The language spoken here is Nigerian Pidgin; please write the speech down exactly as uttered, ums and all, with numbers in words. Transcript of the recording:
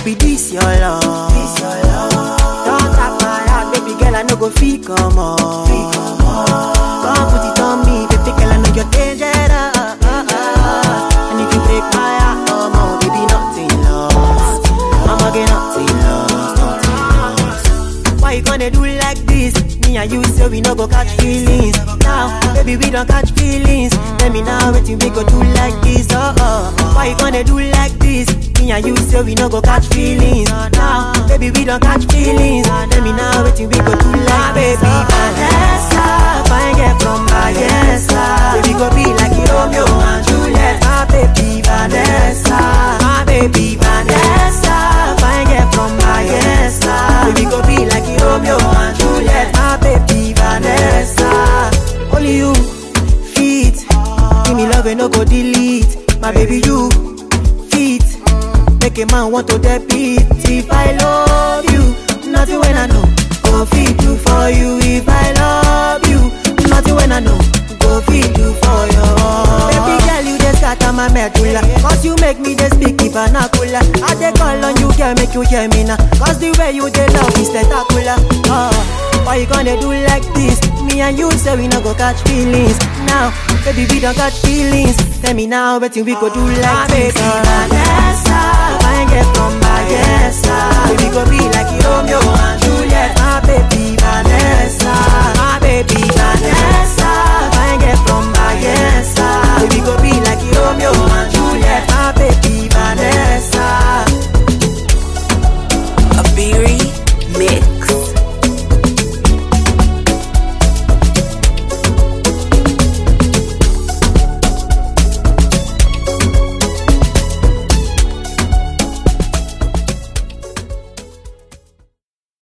be this your love. This your love. Don't tap my heart, baby girl, I no go feel come on. Come put it on me, baby girl, I know you're dangerous. And if you break my heart, come on, baby, nothing lost. I'ma get nothing lost, nothing lost. Why you gonna do like this? Me and you say we no go catch feelings. Now, baby, we don't catch feelings. Tell me now, what you we go do like this? Oh, oh. Why you gonna do like this? Me and you say we no go catch feelings. Now, baby, we don't catch feelings. Tell me now, what you we go do like this? Baby, Vanessa, fine girl from Bayelsa. Baby, go be like Romeo and Juliet. My baby, Vanessa, my baby, Vanessa, fine girl from Bayelsa. Baby, go be like Romeo and Juliet. My baby, Vanessa, only you fit. Give me love and no go delete. My baby, you fit. Make a man want to debit. If I love you, nothing when I know. Go fit do for you. If I love you, nothing when I know. Go fit do for you. Baby girl, you just scatter my medulla. Cause you make me just speak vernacular. I take call on you, girl, make you hear me now. Cause the way you dey love is spectacular. Oh, why you gonna do like this? Me and you say we no go catch feelings. Now, baby, we don't catch feelings. Tell me now, what we go do like this? Baby, Vanessa, fine girl from Bayelsa. Baby, go be like Romeo and